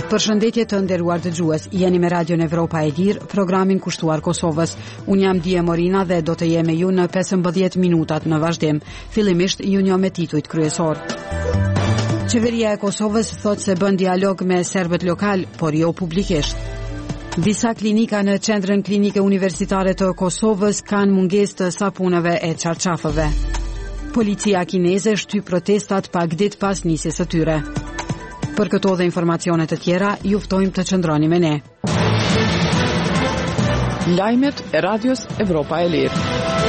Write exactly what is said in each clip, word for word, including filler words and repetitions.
Përshëndetje të nderuar dëgjues, jeni me Radion Evropa e Lirë, programin kushtuar Kosovës. Unë jam Dije Morina dhe do të jem me ju në pesëmbëdhjetë minutat në vazhdim. Fillimisht ju njoh me titujt kryesor. Qeveria e Kosovës thotë se bën dialog me serbët lokal, por jo publikisht. Disa klinika në qendrën klinike universitare të Kosovës kanë mungesë të sapuneve e çarçafëve. Policia kineze shtyp protestat pak ditë pas nisjes së tyre. Për këto dhe informacionet të tjera, ju ftojmë të qëndroni me ne. Lajmet e Radios Evropa e Lirë.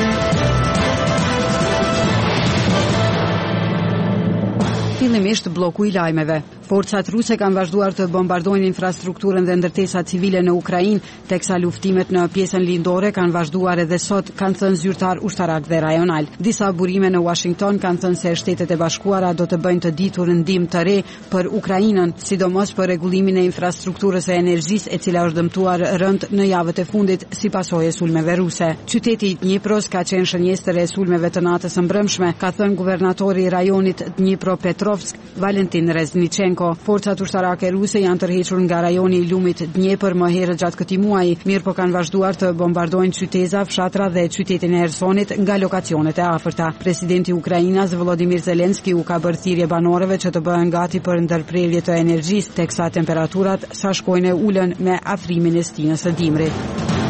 Fillimisht bloku i lajmeve. Forcat ruse kanë vazhduar të bombardojnë infrastrukturën dhe ndërtesa civile në Ukrainë, teksa luftimet në pjesën lindore kanë vazhduar edhe sot, kanë thënë zyrtar ushtarak dhe rajonal. Disa burime në Washington kanë thënë se Shtetet e Bashkuara do të bëjnë të ditur ndihmë të re për Ukrainën, sidomos për rregullimin e infrastrukturës së energjisë, e cila është dëmtuar rënd në javët e fundit si pasojë e sulmeve ruse. Qyteti i Dnipros ka qenë shënjestër e sulmeve të natës së mbrëmshme, ka thënë guvernatori i rajonit Dnipropetrovsk, Valentin Reznichenko. Forcat ushtarake ruse janë tërhequr nga rajoni i lumit Dnjepër më herët gjatë këtij muaji, mirë po kanë vazhduar të bombardojnë qyteza, fshatra dhe qytetin e Hersonit nga lokacionet e afërta. Presidenti i Ukrainës Volodymyr Zelensky u ka bërë thirrje banorëve që të bëhen gati për ndërprerje të energjisë, teksa temperaturat sa shkojnë ulën me afrimin e stinës së dimrit.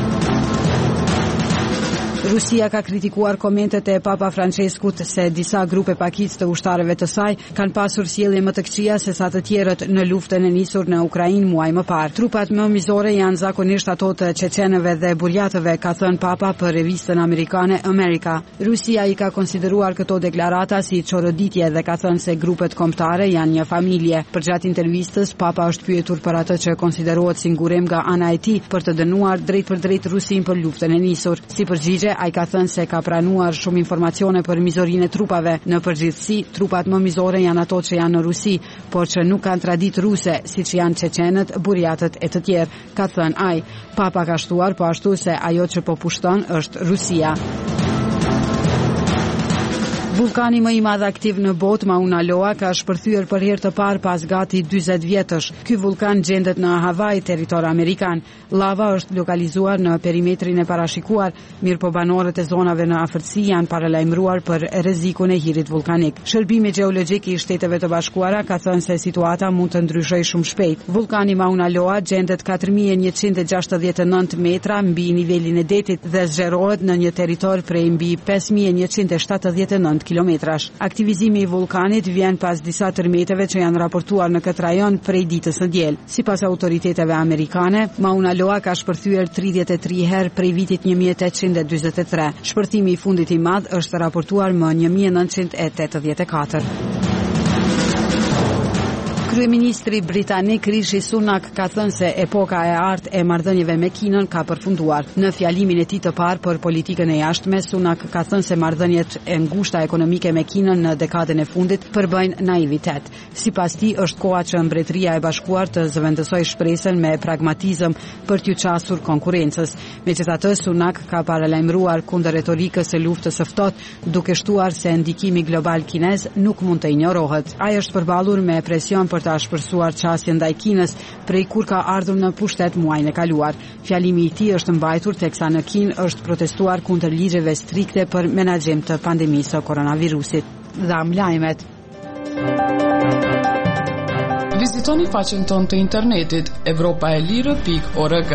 Rusia ka kritikuar komentet e Papa Franceskut se disa grupe pakicë të ushtarëve të saj kanë pasur sjellje më të këqija se sa të tjerët në luftën e nisur në Ukrainë muaj më parë. Trupat më mizore janë zakonisht ato të çeçenëve dhe burjatëve, ka thënë Papa për revistën amerikane America. Rusia i ka konsideruar këto deklarata si çoroditje dhe ka thënë se grupet kombëtare janë një familje. Përgjatë intervistës, Papa është pyetur për atë që konsiderohet si ngurim nga ana e tij për të dënuar drejt për drejt Rusin për luftën e nisur. Si përgjigje, ai ka thënë se ka pranuar shumë informacione për mizorinë e trupave. Në përgjithësi, trupat më mizore janë ato që janë në Rusi, por që nuk kanë traditë ruse, siç janë çeçenët, burjatët e të tjerë, ka thënë ai. Papa ka shtuar po ashtu se ajo që po pushton është Rusia. Vulkani më i madh aktiv në botë, Mauna Loa, ka shpërthyer për herë të parë pas gati dyzet vjetësh. Ky vulkan gjendet në Hawaii, territor amerikan. Lava është lokalizuar në perimetrin e parashikuar, mirë po banorët e zonave në afërsi janë paralajmëruar për rrezikun e hirit vulkanik. Shërbimi gjeologjik i Shteteve të Bashkuara ka thënë se situata mund të ndryshojë shumë shpejt. Vulkani Mauna Loa gjendet katër mijë e njëqind e gjashtëdhjetë e nëntë metra mbi nivelin e detit dhe zgjerohet në një territor prej mbi pesë mijë e njëqind e shtatëdhjetë e nëntë kilometrash. Aktivizimi i vulkanit vjen pas disa tërmeteve që janë raportuar në këtë rajon prej ditës së diel. Sipas autoriteteve amerikane, Mauna Loa ka shpërthyer tridhjetë e tre herë prej vitit një mijë e tetëqind e dyzet e tre. Shpërthimi i fundit i madh është raportuar më një mijë e nëntëqind e tetëdhjetë e katër. Kryeministri britanik Rishi Sunak ka thënë se epoka e artë e marrëdhënieve me Kinën ka përfunduar. Në fjalimin e tij të parë për politikën e jashtme, Sunak ka thënë se marrëdhëniet e ngushta ekonomike me Kinën në dekadën e fundit përbëjnë naivitet. Sipas tij, është koha që Mbretëria e Bashkuar të zëvendësojë shpresën me pragmatizëm për t'u qasur konkurrencës. Megjithatë, Sunak ka paralajmëruar kundër retorikës së luftës së ftohtë, duke shtuar se ndikimi global kinez nuk mund të injorohet. Ai është përballur me presion për të shpërsuar qasjen ndaj Kinës prej kur ka ardhur në pushtet muajin e kaluar. Fjalimi i tij është mbajtur teksa në Kinë është protestuar kundër ligjeve strikte për menaxhim të pandemisë së koronavirusit. Dham lajmet. Vizitoni faqen tonë të internetit evropaelire pikë org.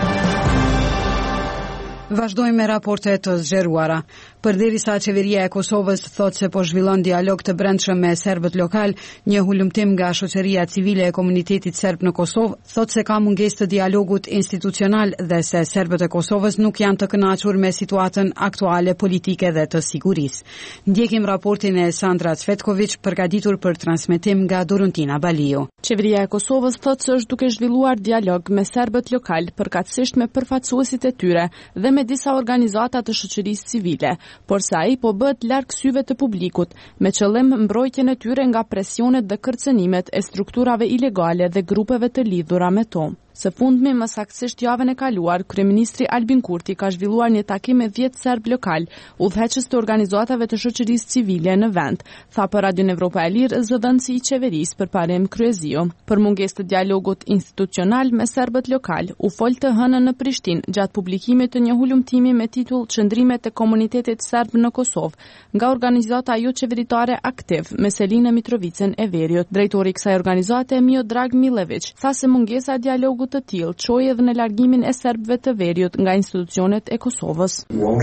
Vazhdojmë me raportet të zgjeruara. Përderisa qeveria e Kosovës thotë se po zhvillon dialog të brendshëm me serbët lokal, një hulumtim nga shoqëria civile e komunitetit serb në Kosovë thotë se ka mungesë të dialogut institucional dhe se serbët e Kosovës nuk janë të kënaqur me situatën aktuale politike dhe të sigurisë. Ndjekim raportin e Sandra Cvetković, përgatitur për transmetim nga Doruntina Baliu. Qeveria e Kosovës thotë se është duke zhvilluar dialog me serbët lokal, përkatësisht me përfaqësuesit e tyre dhe me disa organizata të shoqërisë civile, por sa ai po bëhet larg syve të publikut, me qëllim mbrojtjen e tyre nga presionet dhe kërcënimet e strukturave ilegale dhe grupeve të lidhura me to. Së fundmi, më saktësisht javën e kaluar, kryeministri Albin Kurti ka zhvilluar një takim me dhjetë serb lokal, udhëheqës të organizatave të shoqërisë civile në vend, tha për Radion Evropa e Lirë zëdhënësi i qeverisë përparim Kryezio. Për mungesë të dialogut institucional me serbët lokal, u fol të hënën në Prishtinë gjatë publikimit të një hulumtimi me titull Çndrimet e komunitetit serb në Kosovë, nga organizata jo qeveritare Aktiv me Selina Mitrovicën e Veriut. Drejtori i kësaj organizate, Miodrag Milević, tha se mungesa e dialogut të tillë çoi edhe në largimin e serbëve të Veriut nga institucionet e Kosovës.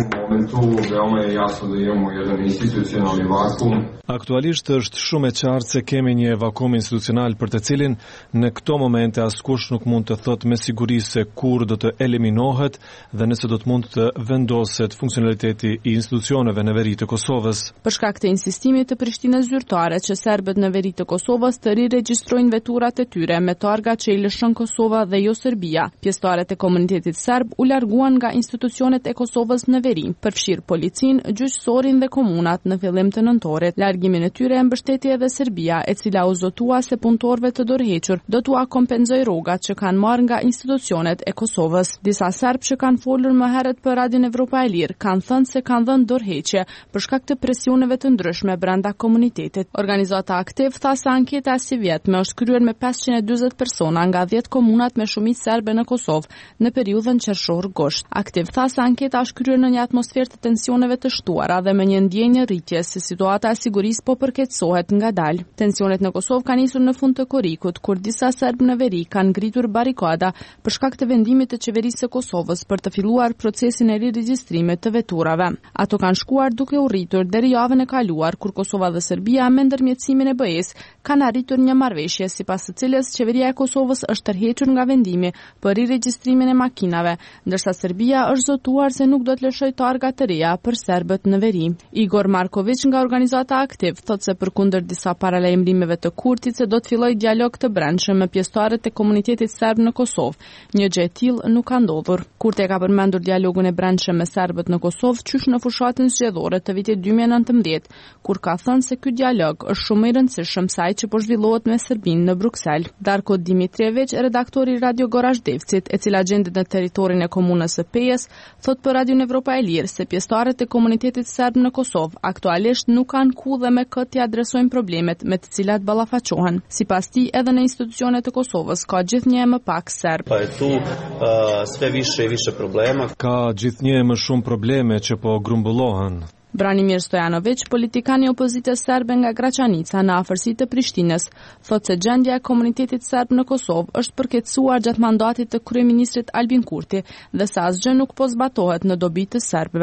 Aktualisht është shumë e qartë se kemi një evakuim institucional për të cilin në këto momente askush nuk mund të thotë me siguri se kur do të eliminohet dhe nëse do të mund të vendoset funksionaliteti i institucioneve në veri të Kosovës. Për shkak të insistimit të Prishtinës zyrtare që serbët në veri të Kosovës të riregjistrojnë veturat e tyre me targa që i lëshon Kosova dhe jo Serbia, pjesëtarët e komunitetit serb u larguan nga institucionet e Kosovës në veri, përfshirë policinë, gjyqësorin dhe komunat në fillim të nëntorit. Largimin e tyre e mbështeti edhe Serbia, e cila u zotua se punëtorëve të dorëhequr do t'u kompenzojë rrogat që kanë marrë nga institucionet e Kosovës. Disa serb që kanë folur më herët për Radion Evropa e Lirë kanë thënë se kanë dhënë dorëheqje për shkak të presioneve të ndryshme brenda komunitetit. Organizata Aktiv tha se anketa e si vjetme është kryer me pesëqind e dyzet persona nga dhjetë komunat me shumicë serbe në Kosovë në periudhën qershor-gusht. Aktiv tha se anketa është kryer në një atmosferë të tensioneve të shtuara dhe me një ndjenjë rritje se situata e sigurisë po përkeqësohet ngadalë. Tensionet në Kosovë kanë nisur në fund të korrikut, kur disa serb në veri kanë ngritur barikada për shkak të vendimit të qeverisë së Kosovës për të filluar procesin e riregjistrimit të veturave. Ato kanë shkuar duke u rritur deri javën e kaluar, kur Kosova dhe Serbia me ndërmjetësimin e B E-s kanë arritur një marrëveshje sipas së cilës qeveria e Kosovës është tërhequr nga vendimi për riregjistrimin e makinave, ndërsa Serbia është zotuar se nuk do të lëshojë targa të reja për serbët në veri. Igor Marković nga organizata Aktiv thotë se përkundër disa paralajmërimeve të Kurtit se do të fillojë dialog të brendshëm me pjesëtarët e komunitetit serb në Kosovë, një gjë e tillë nuk ka ndodhur. Kurti ka përmendur dialogun e brendshëm me serbët në Kosovë qysh në fushatën zgjedhore të vitit dy mijë e nëntëmbëdhjetë, kur ka thënë se ky dialog është shumë i rëndësishëm sa ai që po zhvillohet me Serbinë në Bruksel. Darko Dimitriević, redaktori Radio Gorazhdevcit, e cila gjendet në territorin e komunës së Pejës, thot për Radion Evropa e Lirë se pjesëtarët e komunitetit serb në Kosovë aktualisht nuk kanë ku dhe me kë t'i adresojnë problemet me të cilat ballafaqohen. Sipas tij, edhe në institucionet e Kosovës ka gjithnjë më pak serb. Pa e tu uh, sve više i više problema. Ka gjithnjë më shumë probleme që po grumbullohen. Branimir Stojanović, politikan i opozitës serbe nga Gračanica në afërsi të Prishtinës, thotë se gjendja e komunitetit serb në Kosovë është përkeqësuar gjatë mandatit të kryeministrit Albin Kurti dhe se asgjë nuk po zbatohet në dobi të serbëve.